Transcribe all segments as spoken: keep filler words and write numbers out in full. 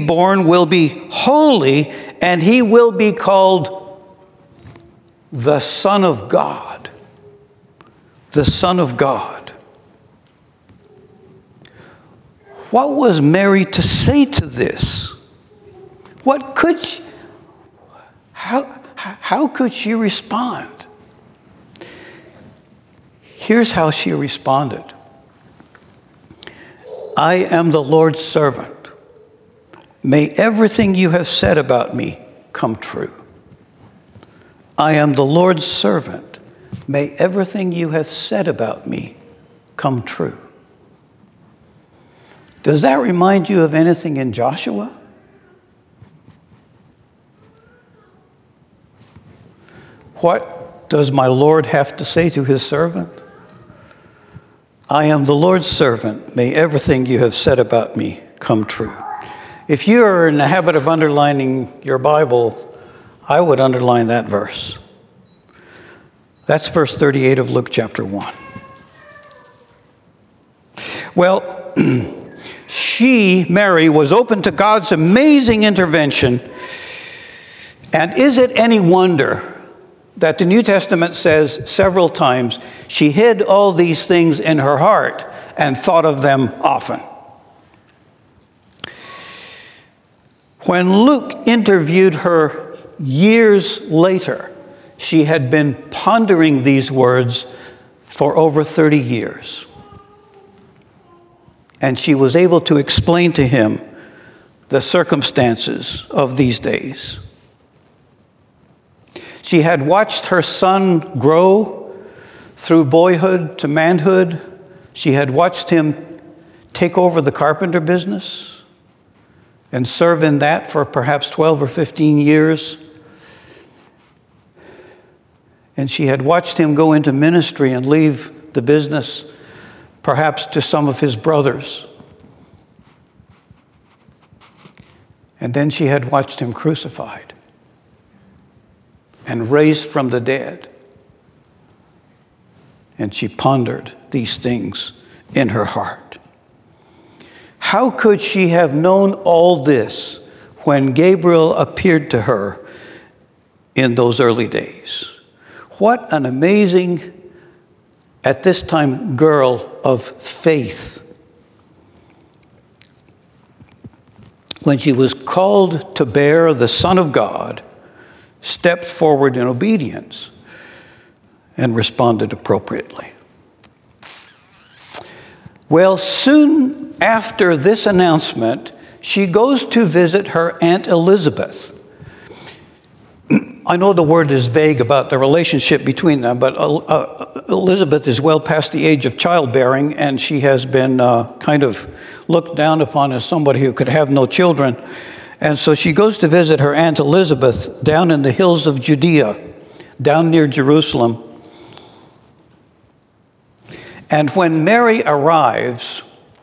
born will be holy, and he will be called the Son of God. The Son of God. What was Mary to say to this? What could she, how, how could she respond? Here's how she responded. I am the Lord's servant. May everything you have said about me come true. I am the Lord's servant. May everything you have said about me come true. Does that remind you of anything in Joshua? What does my Lord have to say to his servant? I am the Lord's servant. May everything you have said about me come true. If you are in the habit of underlining your Bible, I would underline that verse. That's verse thirty-eight of Luke chapter one. Well, she, Mary, was open to God's amazing intervention. And is it any wonder that the New Testament says several times, she hid all these things in her heart and thought of them often? When Luke interviewed her years later, she had been pondering these words for over thirty years. And she was able to explain to him the circumstances of these days. She had watched her son grow through boyhood to manhood. She had watched him take over the carpenter business and serve in that for perhaps twelve or fifteen years. And she had watched him go into ministry and leave the business perhaps to some of his brothers. And then she had watched him crucified and raised from the dead. And she pondered these things in her heart. How could she have known all this when Gabriel appeared to her in those early days? What an amazing, at this time, girl of faith. When she was called to bear the Son of God, stepped forward in obedience and responded appropriately. Well, soon after this announcement, she goes to visit her Aunt Elizabeth. I know the word is vague about the relationship between them, but uh, Elizabeth is well past the age of childbearing, and she has been uh, kind of looked down upon as somebody who could have no children. And so she goes to visit her Aunt Elizabeth down in the hills of Judea, down near Jerusalem. And when Mary arrives,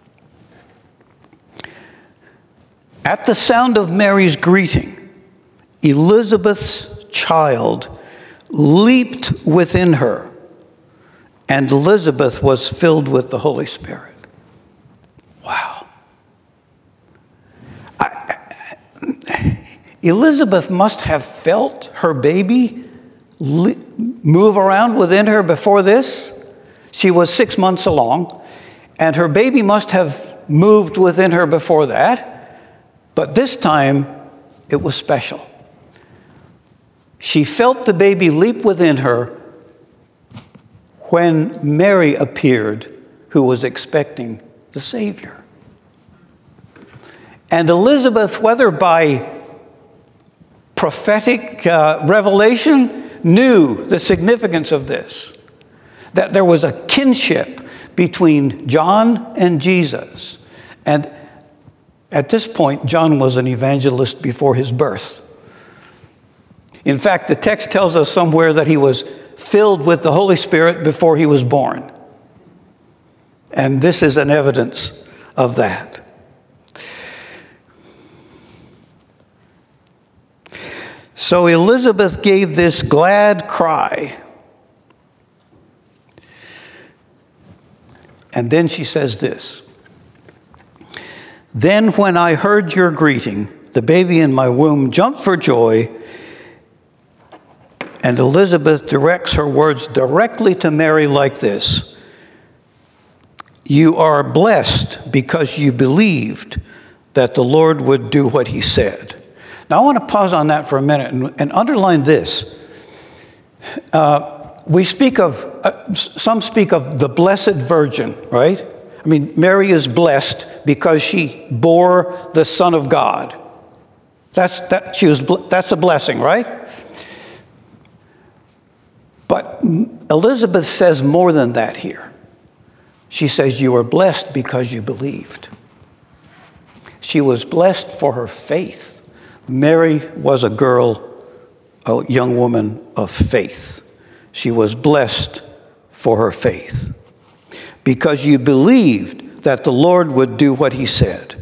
at the sound of Mary's greeting, Elizabeth's child leaped within her, and Elizabeth was filled with the Holy Spirit. Wow. I, Elizabeth must have felt her baby li- move around within her before this. She was six months along, and her baby must have moved within her before that, but this time it was special. She felt the baby leap within her when Mary appeared, who was expecting the Savior. And Elizabeth, whether by prophetic uh, revelation, knew the significance of this, that there was a kinship between John and Jesus. And at this point, John was an evangelist before his birth. In fact, the text tells us somewhere that he was filled with the Holy Spirit before he was born. And this is an evidence of that. So Elizabeth gave this glad cry. And then she says this: Then when I heard your greeting, the baby in my womb jumped for joy. And Elizabeth directs her words directly to Mary like this: you are blessed because you believed that the Lord would do what he said. Now I want to pause on that for a minute and, and underline this. Uh, we speak of, uh, some speak of the Blessed Virgin, right? I mean, Mary is blessed because she bore the Son of God. That's, that, she was, that's a blessing, right? But Elizabeth says more than that here. She says, you are blessed because you believed. She was blessed for her faith. Mary was a girl, a young woman of faith. She was blessed for her faith because you believed that the Lord would do what he said.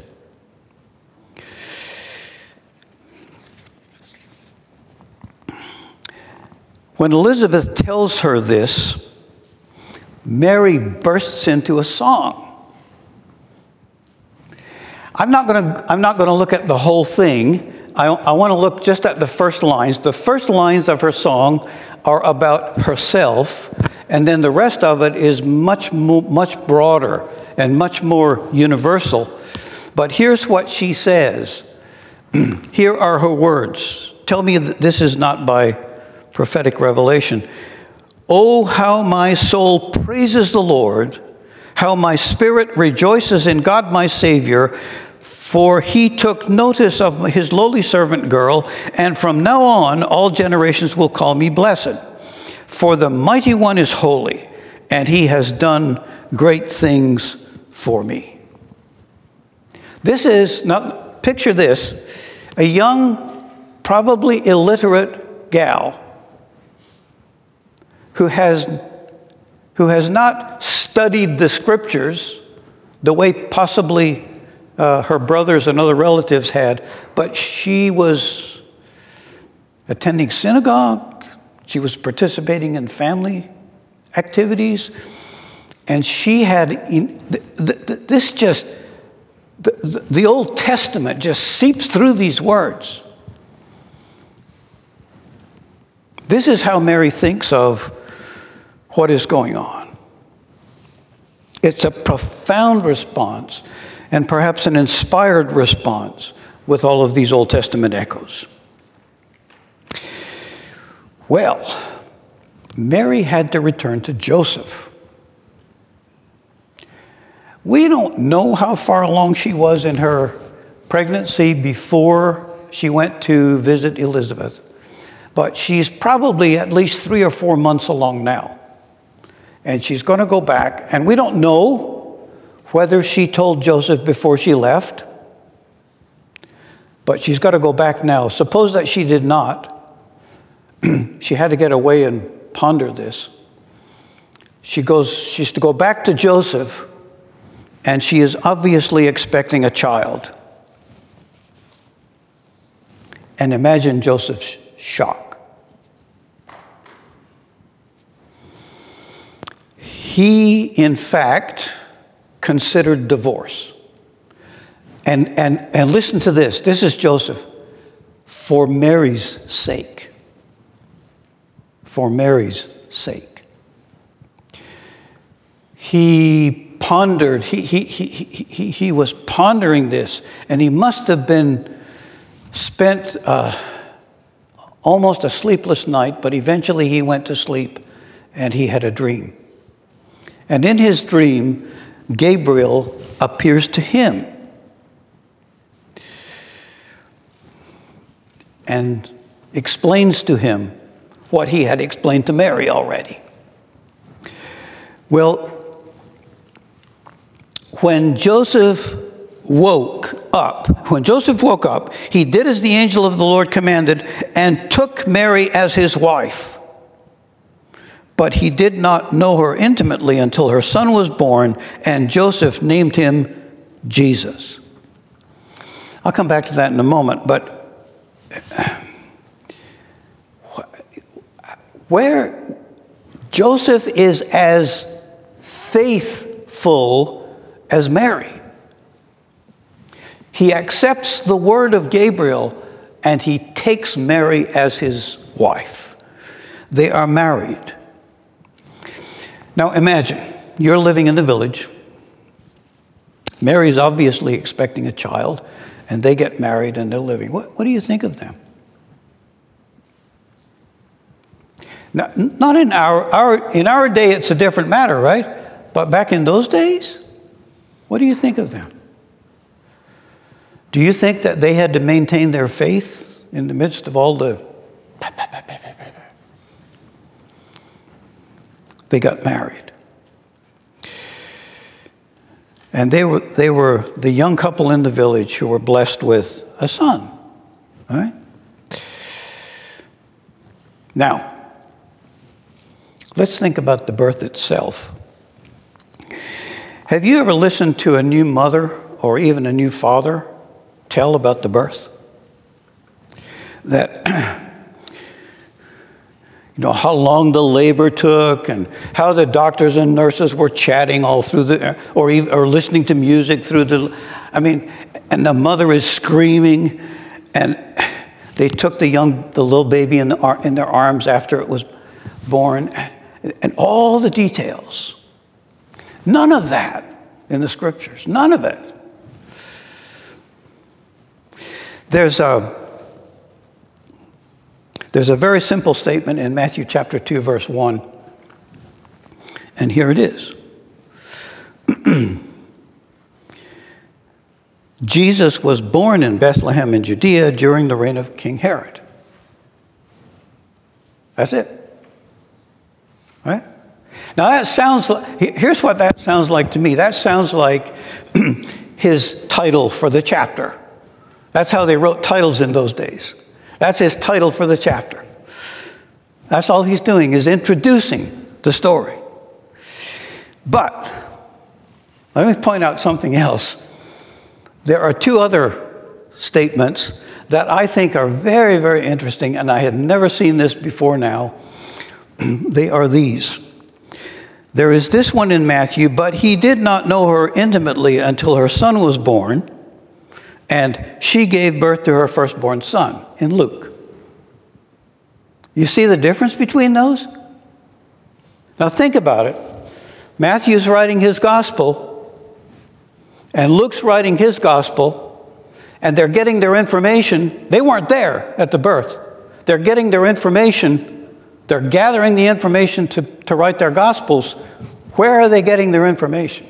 When Elizabeth tells her this, Mary bursts into a song. I'm not going to I'm not going to look at the whole thing. I, I want to look just at the first lines. The first lines of her song are about herself, and then the rest of it is much more, much broader and much more universal. But here's what she says. Here are her words. Tell me that this is not by prophetic revelation. Oh, how my soul praises the Lord, how my spirit rejoices in God my Savior, for he took notice of his lowly servant girl, and from now on all generations will call me blessed. For the mighty one is holy, and he has done great things for me. This is, now picture this, a young, probably illiterate gal who has, who has not studied the scriptures the way possibly uh, her brothers and other relatives had, but she was attending synagogue, she was participating in family activities, and she had, in, th- th- this just, the, the Old Testament just seeps through these words. This is how Mary thinks of what is going on. It's a profound response, and perhaps an inspired response with all of these Old Testament echoes. Well, Mary had to return to Joseph. We don't know how far along she was in her pregnancy before she went to visit Elizabeth, but she's probably at least three or four months along now. And she's going to go back, and we don't know whether she told Joseph before she left, but she's got to go back now. Suppose that she did not. She had to get away and ponder this. She goes, she's to go back to Joseph, and she is obviously expecting a child. And imagine Joseph's shock. He, in fact, considered divorce. And, and, and listen to this. This is Joseph. For Mary's sake. For Mary's sake. He pondered, he, he, he, he, he was pondering this, and he must have been spent uh, almost a sleepless night, but eventually he went to sleep, and he had a dream. And in his dream, Gabriel appears to him and explains to him what he had explained to Mary already. Well, when Joseph woke up, when Joseph woke up, he did as the angel of the Lord commanded and took Mary as his wife. But he did not know her intimately until her son was born, and Joseph named him Jesus. I'll come back to that in a moment, but where Joseph is as faithful as Mary. He accepts the word of Gabriel, and he takes Mary as his wife. They are married. Now imagine, you're living in the village. Mary's obviously expecting a child, and they get married and they're living. What, what do you think of them? Now, not in our, our, in our day, it's a different matter, right? But back in those days, what do you think of them? Do you think that they had to maintain their faith in the midst of all the... They got married. And they were, they were the young couple in the village who were blessed with a son. Right? Now, let's think about the birth itself. Have you ever listened to a new mother or even a new father tell about the birth? That, you know, how long the labor took and how the doctors and nurses were chatting all through the, or even, or listening to music through the, I mean, and the mother is screaming, and they took the young, the little baby in, the, in their arms after it was born, and all the details. None of that in the scriptures, none of it. There's a, there's a very simple statement in Matthew chapter two, verse one. And here it is. Jesus was born in Bethlehem in Judea during the reign of King Herod. That's it. Right? Now that sounds like, here's what that sounds like to me. That sounds like his title for the chapter. That's how they wrote titles in those days. That's his title for the chapter. That's all he's doing, is introducing the story. But let me point out something else. There are two other statements that I think are very, very interesting, and I had never seen this before now. They are these. There is this one in Matthew, but he did not know her intimately until her son was born, and she gave birth to her firstborn son, in Luke. You see the difference between those? Now think about it. Matthew's writing his gospel, and Luke's writing his gospel, and they're getting their information. They weren't there at the birth. They're getting their information. They're gathering the information to, to write their gospels. Where are they getting their information?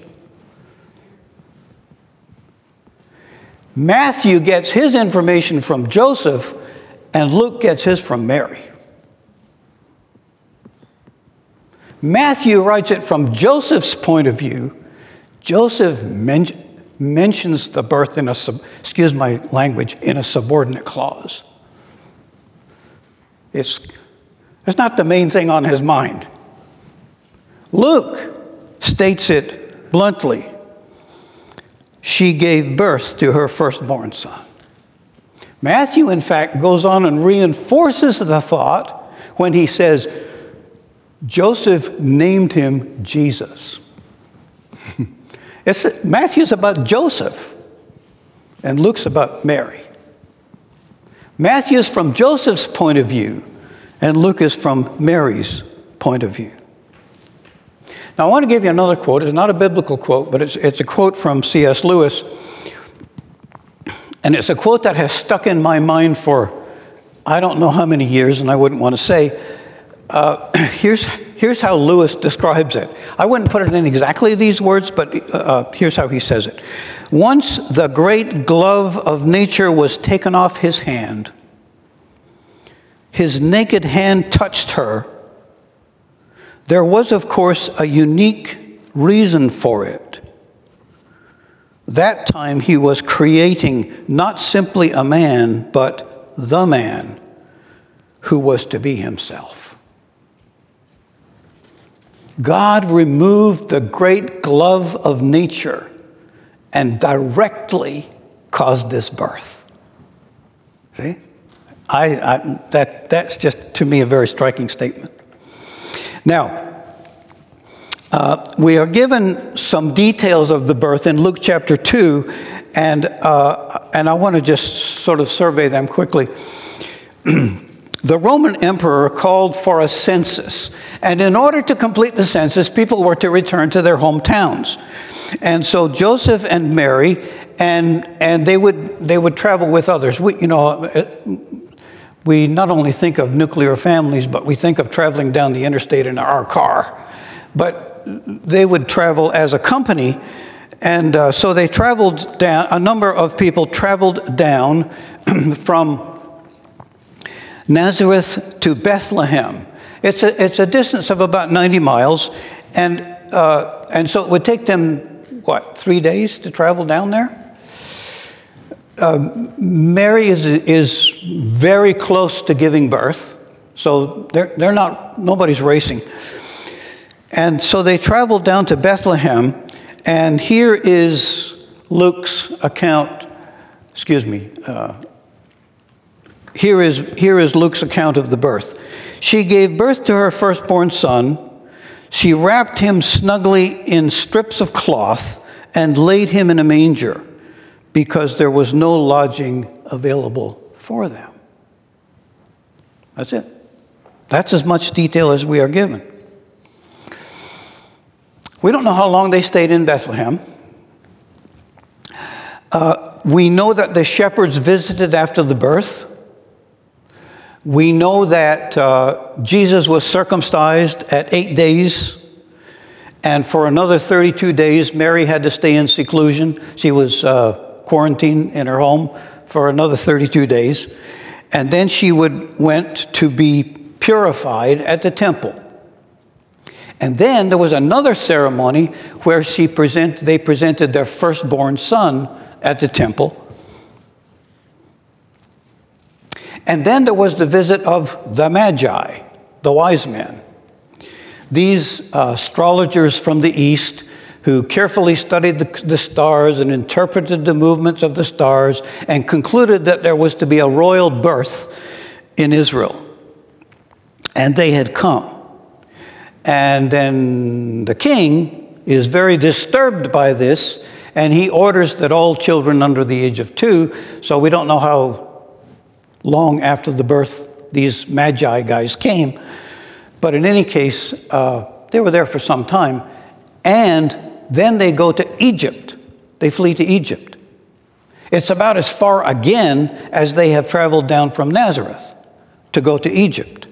Matthew gets his information from Joseph, and Luke gets his from Mary. Matthew writes it from Joseph's point of view. Joseph men- mentions the birth in a, sub- excuse my language, in a subordinate clause. It's, it's not the main thing on his mind. Luke states it bluntly. She gave birth to her firstborn son. Matthew, in fact, goes on and reinforces the thought when he says, Joseph named him Jesus. It's, Matthew's about Joseph, and Luke's about Mary. Matthew's from Joseph's point of view, and Luke is from Mary's point of view. Now, I want to give you another quote. It's not a biblical quote, but it's, it's a quote from C S Lewis. And it's a quote that has stuck in my mind for I don't know how many years, and I wouldn't want to say. Uh, here's, here's how Lewis describes it. I wouldn't put it in exactly these words, but uh, here's how he says it. Once the great glove of nature was taken off his hand, his naked hand touched her. There was, of course, a unique reason for it. That time he was creating not simply a man, but the man who was to be himself. God removed the great glove of nature and directly caused this birth. See? I, I, that, that's just, to me, a very striking statement. Now, uh, we are given some details of the birth in Luke chapter two, And, uh, and I want to just sort of survey them quickly. The Roman emperor called for a census. And in order to complete the census, people were to return to their hometowns. And so Joseph and Mary, and, and they, would, they would travel with others. We, you know, we not only think of nuclear families, but we think of traveling down the interstate in our car. But they would travel as a company. And uh, so they traveled down, a number of people traveled down from Nazareth to Bethlehem. It's a, it's a distance of about ninety miles. And, uh, and so it would take them, what, three days to travel down there? Uh, Mary is, is very close to giving birth. So they're, they're not, nobody's racing. And so they traveled down to Bethlehem. And here is Luke's account, excuse me, uh, here is, here is Luke's account of the birth. She gave birth to her firstborn son. She wrapped him snugly in strips of cloth and laid him in a manger because there was no lodging available for them. That's it. That's as much detail as we are given. We don't know how long they stayed in Bethlehem. Uh, we know that the shepherds visited after the birth. We know that uh, Jesus was circumcised at eight days. And for another thirty-two days, Mary had to stay in seclusion. She was uh, quarantined in her home for another thirty-two days. And then she would went to be purified at the temple. And then there was another ceremony where she present, they presented their firstborn son at the temple. And then there was the visit of the Magi, the wise men. These uh, astrologers from the east who carefully studied the, the stars and interpreted the movements of the stars and concluded that there was to be a royal birth in Israel. And they had come. And then the king is very disturbed by this, and he orders that all children under the age of two, so we don't know how long after the birth these Magi guys came, but in any case, uh, they were there for some time, and then they go to Egypt. They flee to Egypt. It's about as far again as they have traveled down from Nazareth to go to Egypt.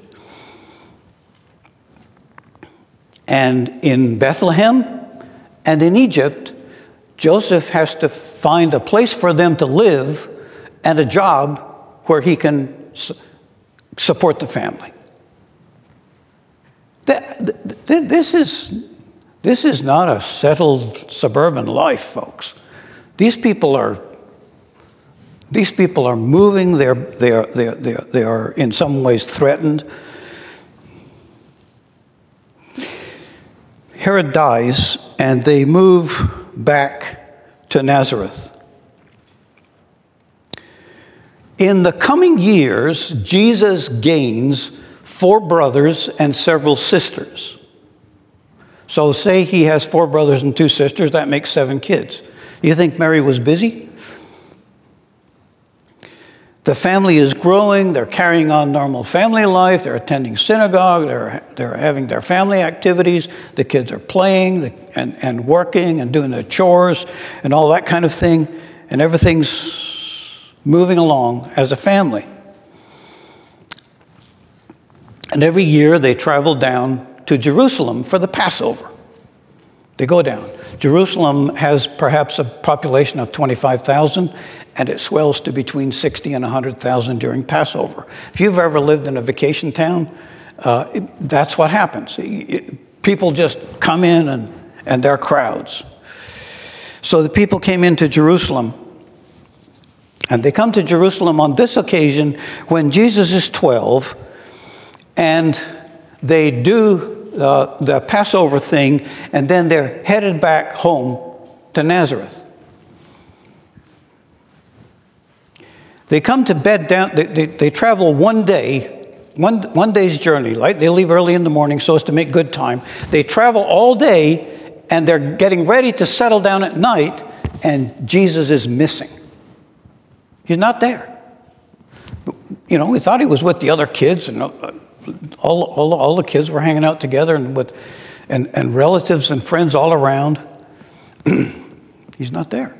And in Bethlehem and in Egypt, Joseph has to find a place for them to live and a job where he can su- support the family. This is, this is not a settled suburban life, folks. These people are, these people are moving. They're, they are, they are, they are, they are in some ways threatened. Herod dies, and they move back to Nazareth. In the coming years, Jesus gains four brothers and several sisters. So say he has four brothers and two sisters, that makes seven kids. You think Mary was busy? The family is growing, they're carrying on normal family life, they're attending synagogue, they're, they're having their family activities, the kids are playing and, and working and doing their chores and all that kind of thing, and everything's moving along as a family. And every year they travel down to Jerusalem for the Passover. They go down. Jerusalem has perhaps a population of twenty-five thousand, and it swells to between sixty and one hundred thousand during Passover. If you've ever lived in a vacation town, uh, it, that's what happens. It, it, people just come in and, and there are crowds. So the people came into Jerusalem, and they come to Jerusalem on this occasion when Jesus is twelve, and they do uh, the Passover thing, and then they're headed back home to Nazareth. They come to bed down, they, they, they travel one day, one, one day's journey, right? They leave early in the morning so as to make good time. They travel all day, and they're getting ready to settle down at night, and Jesus is missing. He's not there. You know, we thought he was with the other kids, and all, all, all the kids were hanging out together, and with and, and relatives and friends all around. He's not there.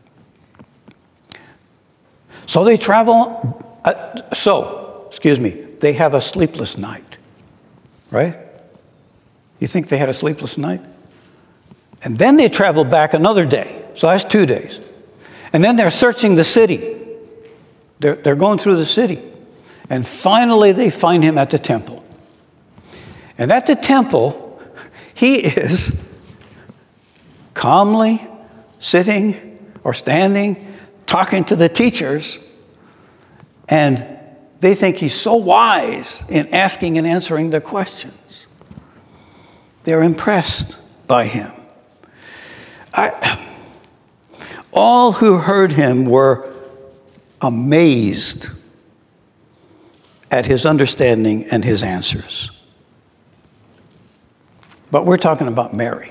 So they travel, uh, so, excuse me, they have a sleepless night, right? You think they had a sleepless night? And then they travel back another day. So that's two days. And then they're searching the city. They're, they're going through the city. And finally they find him at the temple. And at the temple, he is calmly sitting or standing, talking to the teachers. And they think he's so wise in asking and answering their questions. They're impressed by him. I, all who heard him were amazed at his understanding and his answers. But we're talking about Mary.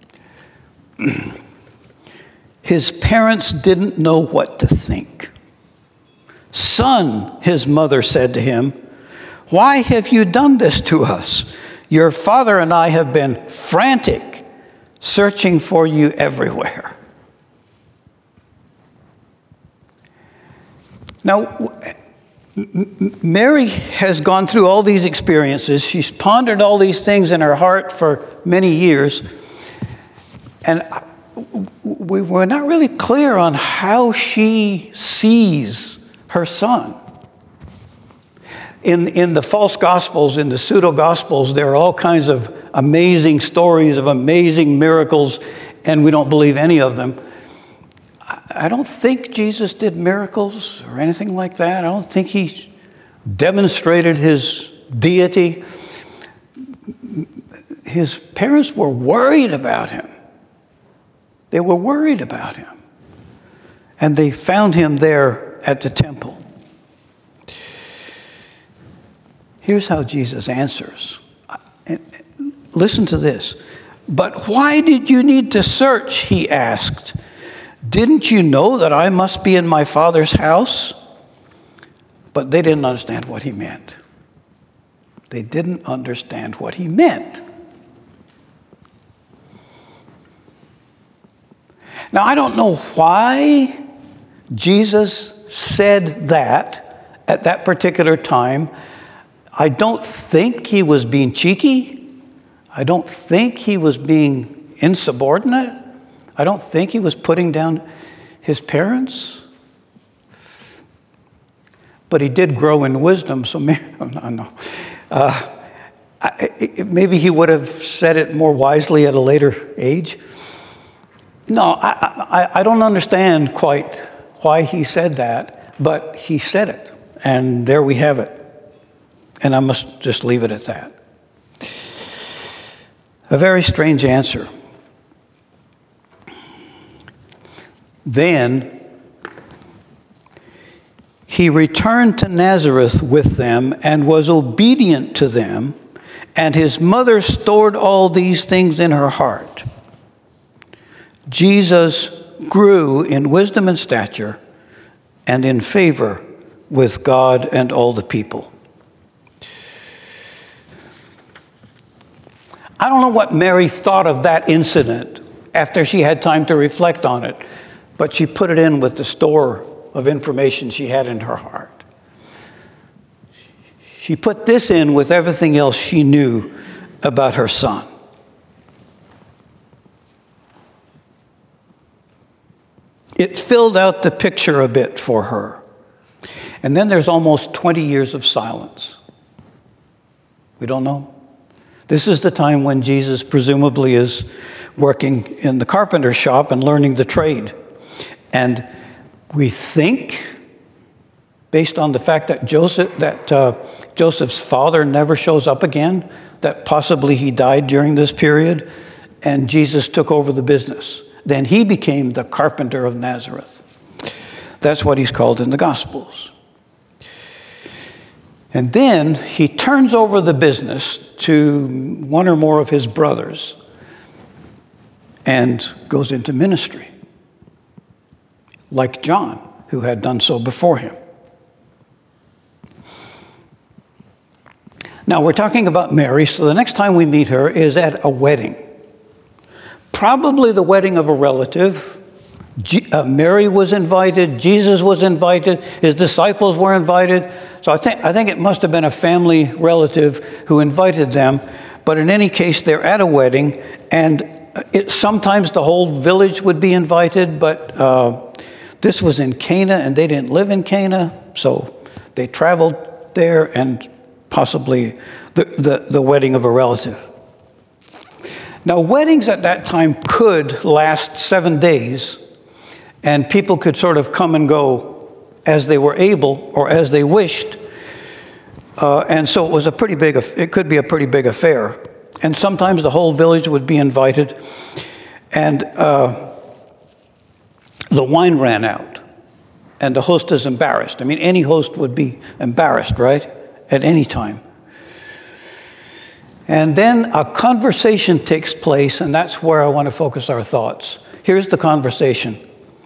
His parents didn't know what to think. "Son," his mother said to him, "why have you done this to us? Your father and I have been frantic, searching for you everywhere." Now, Mary has gone through all these experiences. She's pondered all these things in her heart for many years. And we were not really clear on how she sees her son. In, in the false gospels, in the pseudo-gospels, there are all kinds of amazing stories of amazing miracles, and we don't believe any of them. I don't think Jesus did miracles or anything like that. I don't think he demonstrated his deity. His parents were worried about him. They were worried about him. And they found him there at the temple. Here's how Jesus answers. Listen to this. "But why did you need to search?" he asked. "Didn't you know that I must be in my Father's house?" But they didn't understand what he meant. They didn't understand what he meant. Now, I don't know why Jesus said that at that particular time. I don't think he was being cheeky. I don't think he was being insubordinate. I don't think he was putting down his parents. But he did grow in wisdom, so maybe, no, no. Uh, I, it, maybe he would have said it more wisely at a later age. No, I, I, I don't understand quite why he said that, but he said it, and there we have it. And I must just leave it at that. A very strange answer. Then he returned to Nazareth with them and was obedient to them, and his mother stored all these things in her heart. Jesus grew in wisdom and stature and in favor with God and all the people. I don't know what Mary thought of that incident after she had time to reflect on it, but she put it in with the store of information she had in her heart. She put this in with everything else she knew about her son. It filled out the picture a bit for her. And then there's almost twenty years of silence. We don't know. This is the time when Jesus presumably is working in the carpenter shop and learning the trade. And we think, based on the fact that Joseph, that uh, Joseph's father never shows up again, that possibly he died during this period, and Jesus took over the business. Then he became the carpenter of Nazareth. That's what he's called in the Gospels. And then he turns over the business to one or more of his brothers and goes into ministry. like John, who had done so before him. Now, we're talking about Mary, so the next time we meet her is at a wedding. Probably the wedding of a relative. G- uh, Mary was invited, Jesus was invited, his disciples were invited. So I think, I think it must have been a family relative who invited them. But in any case, they're at a wedding, and it, sometimes the whole village would be invited, but uh, this was in Cana, and they didn't live in Cana, so they traveled there, and possibly the, the, the wedding of a relative. Now, weddings at that time could last seven days, and people could sort of come and go as they were able or as they wished. Uh, and so it was a pretty big, it could be a pretty big affair. And sometimes the whole village would be invited, and uh, the wine ran out, and the host is embarrassed. I mean, any host would be embarrassed, right? At any time. And then a conversation takes place, and that's where I want to focus our thoughts. Here's the conversation.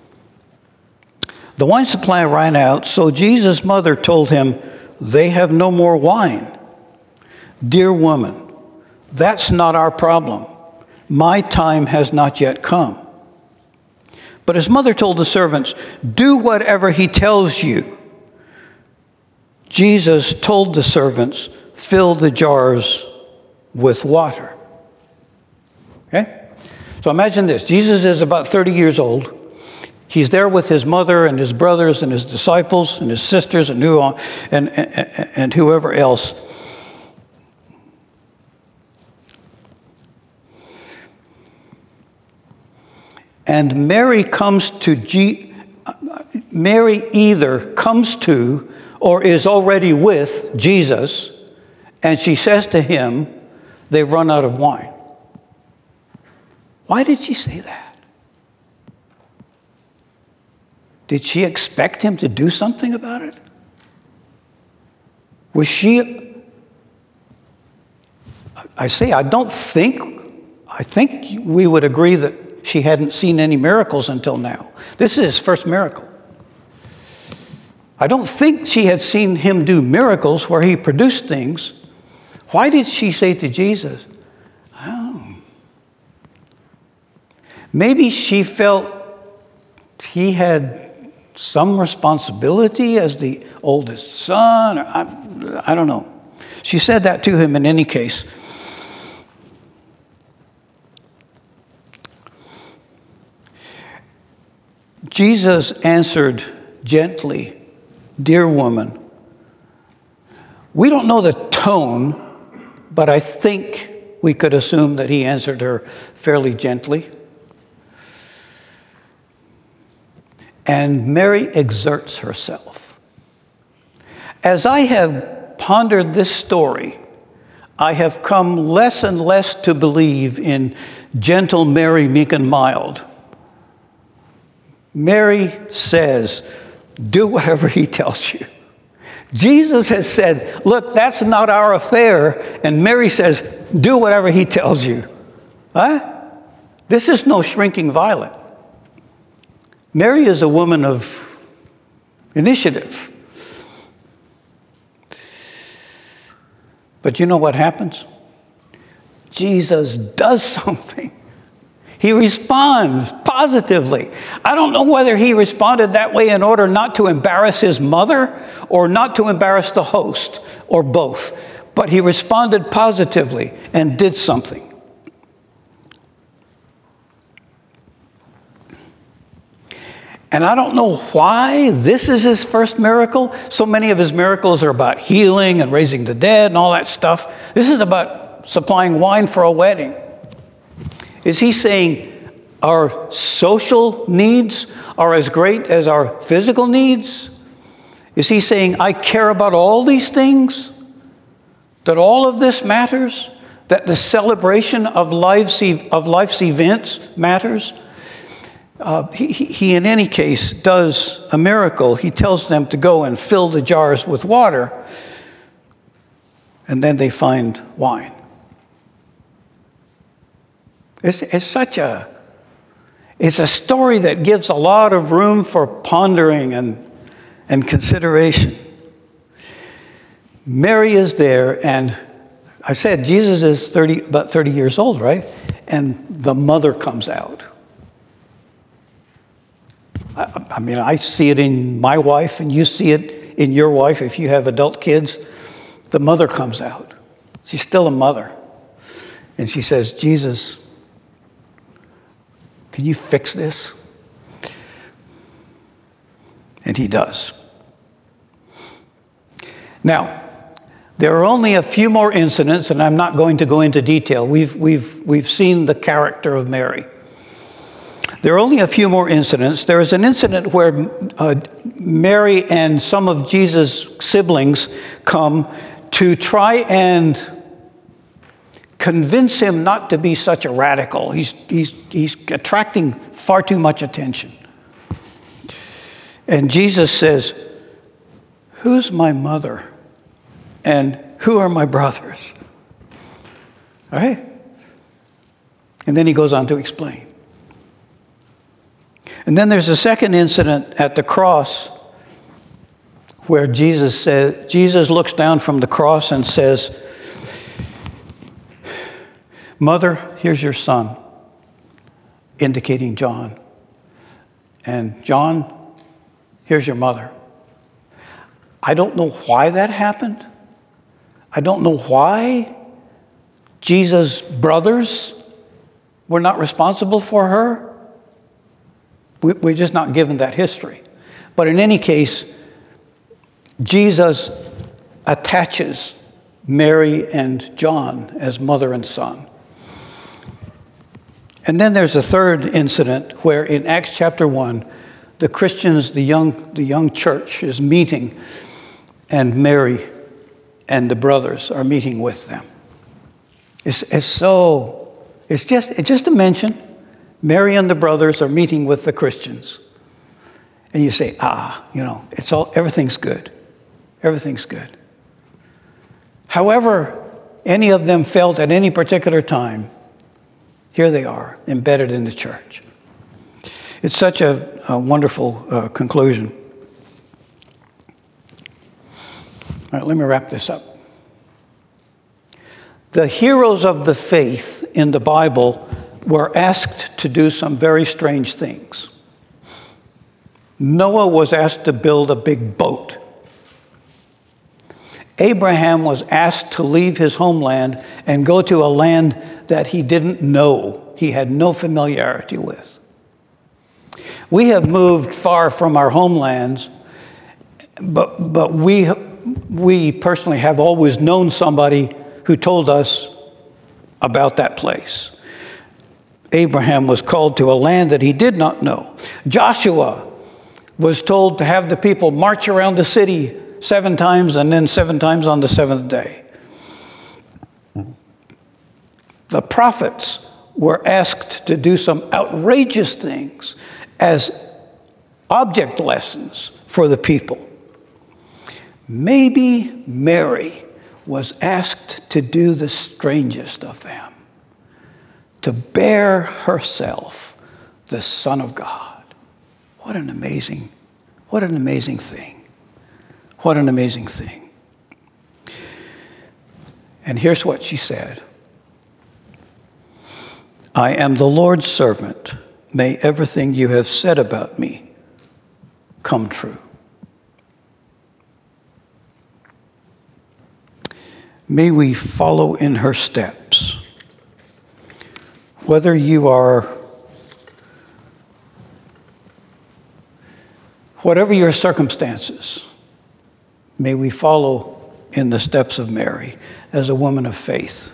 The wine supply ran out, so Jesus' mother told him, "They have no more wine." "Dear woman, that's not our problem. My time has not yet come." But his mother told the servants, "Do whatever he tells you." Jesus told the servants, "Fill the jars with water." Okay? So imagine this. Jesus is about thirty years old. He's there with his mother and his brothers and his disciples and his sisters and, who, and, and, and whoever else. And Mary comes to, G, Mary either comes to or is already with Jesus, and she says to him, "They've run out of wine." Why did she say that? Did she expect him to do something about it? Was she, I say, I don't think, I think we would agree that she hadn't seen any miracles until now. This is his first miracle. I don't think she had seen him do miracles where he produced things. Why did she say to Jesus, "Oh"? Maybe she felt he had some responsibility as the oldest son. Or I, I don't know. She said that to him in any case. Jesus answered gently, "Dear woman." We don't know the tone, but I think we could assume that he answered her fairly gently. And Mary exerts herself. As I have pondered this story, I have come less and less to believe in gentle Mary, meek and mild. Mary says, "Do whatever he tells you." Jesus has said, "Look, that's not our affair." And Mary says, "Do whatever he tells you." Huh? This is no shrinking violet. Mary is a woman of initiative. But you know what happens? Jesus does something. He responds positively. I don't know whether he responded that way in order not to embarrass his mother or not to embarrass the host, or both. But he responded positively and did something. And I don't know why this is his first miracle. So many of his miracles are about healing and raising the dead and all that stuff. This is about supplying wine for a wedding. Is he saying our social needs are as great as our physical needs? Is he saying, I care about all these things? That all of this matters? That the celebration of life's, of life's events matters? Uh, he, he, in any case, does a miracle. He tells them to go and fill the jars with water, and then they find wine. It's, it's such a, It's a story that gives a lot of room for pondering and, and consideration. Mary is there, and I said Jesus is thirty, about thirty years old, right? And the mother comes out. I, I mean, I see it in my wife, and you see it in your wife if you have adult kids. The mother comes out. She's still a mother. And she says, Jesus, can you fix this? And he does. Now, there are only a few more incidents, and I'm not going to go into detail. We've, we've, we've seen the character of Mary. There are only a few more incidents. There is an incident where uh, Mary and some of Jesus' siblings come to try and convince him not to be such a radical. He's, he's, he's attracting far too much attention. And Jesus says, who's my mother? And who are my brothers? All right? And then he goes on to explain. And then there's a second incident at the cross where Jesus says, Jesus looks down from the cross and says, Mother, here's your son, indicating John. And John, here's your mother. I don't know why that happened. I don't know why Jesus' brothers were not responsible for her. We, we're just not given that history. But in any case, Jesus attaches Mary and John as mother and son. And then there's a third incident where in Acts chapter one, the Christians, the young, the young church is meeting, and Mary and the brothers are meeting with them. It's, it's so, it's just, it's just a mention. Mary and the brothers are meeting with the Christians. And you say, ah, you know, it's all, everything's good. Everything's good. However, any of them felt at any particular time, here they are, embedded in the church. It's such a, a wonderful uh, conclusion. All right, let me wrap this up. The heroes of the faith in the Bible were asked to do some very strange things. Noah was asked to build a big boat. Abraham was asked to leave his homeland and go to a land that he didn't know, he had no familiarity with. We have moved far from our homelands, but, but we, we personally have always known somebody who told us about that place. Abraham was called to a land that he did not know. Joshua was told to have the people march around the city seven times and then seven times on the seventh day. The prophets were asked to do some outrageous things as object lessons for the people. Maybe Mary was asked to do the strangest of them, to bear herself the Son of God. What an amazing, what an amazing thing. What an amazing thing. And here's what she said. I am the Lord's servant. May everything you have said about me come true. May we follow in her steps. Whether you are, whatever your circumstances, may we follow in the steps of Mary as a woman of faith.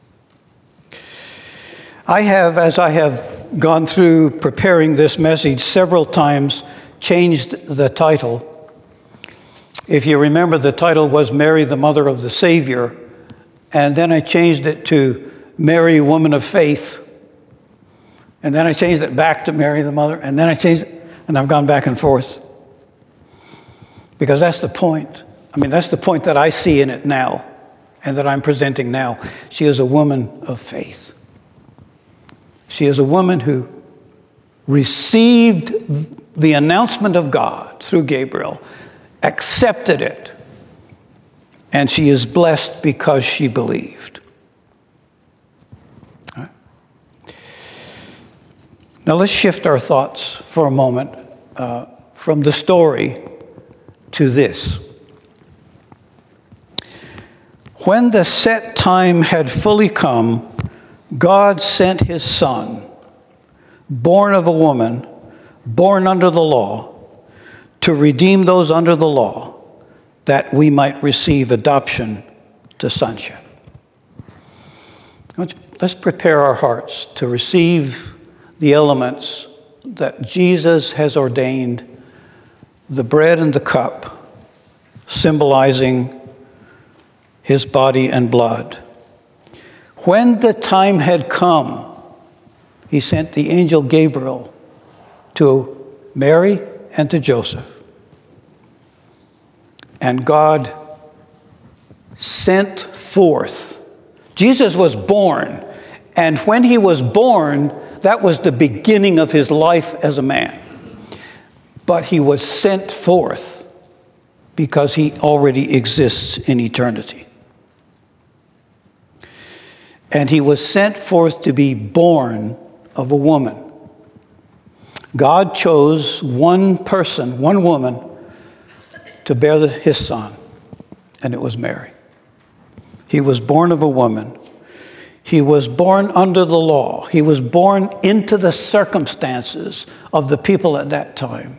I have, as I have gone through preparing this message several times, changed the title. If you remember, the title was Mary, the Mother of the Savior, and then I changed it to Mary, Woman of Faith, and then I changed it back to Mary, the Mother, and then I changed it, and I've gone back and forth. Because that's the point. I mean, that's the point that I see in it now, and that I'm presenting now. She is a woman of faith. She is a woman who received the announcement of God through Gabriel, accepted it, and she is blessed because she believed. All right. Now let's shift our thoughts for a moment uh, from the story to this. When the set time had fully come, God sent his Son, born of a woman, born under the law, to redeem those under the law, that we might receive adoption to sonship. Let's, let's prepare our hearts to receive the elements that Jesus has ordained, the bread and the cup, symbolizing his body and blood. When the time had come, he sent the angel Gabriel to Mary and to Joseph. And God sent forth. Jesus was born, and when he was born, that was the beginning of his life as a man. But he was sent forth because he already exists in eternity. And he was sent forth to be born of a woman. God chose one person, one woman, to bear the, his son, and it was Mary. He was born of a woman. He was born under the law. He was born into the circumstances of the people at that time.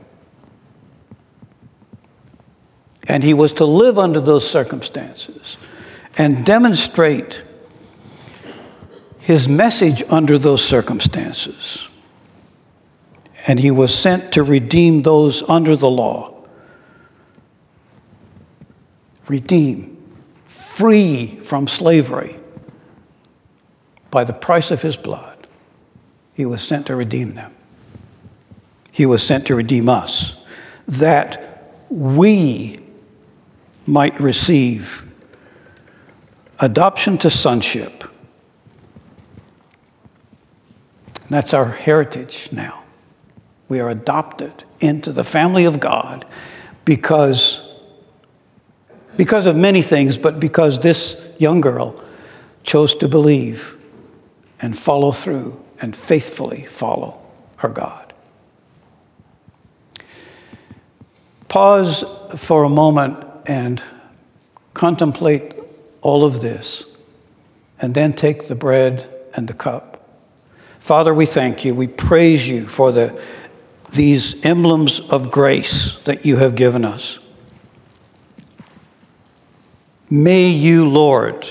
And he was to live under those circumstances and demonstrate his message under those circumstances. And he was sent to redeem those under the law. Redeem, free from slavery by the price of his blood. He was sent to redeem them. He was sent to redeem us, that we might receive adoption to sonship. That's our heritage now. We are adopted into the family of God because, because of many things, but because this young girl chose to believe and follow through and faithfully follow her God. Pause for a moment and contemplate all of this, and then take the bread and the cup. Father, we thank you. We praise you for the, these emblems of grace that you have given us. May you, Lord,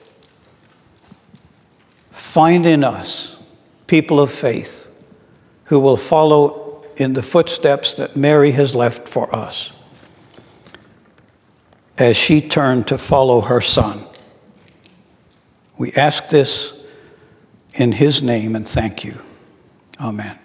find in us people of faith who will follow in the footsteps that Mary has left for us as she turned to follow her son. We ask this in his name and thank you. Amen.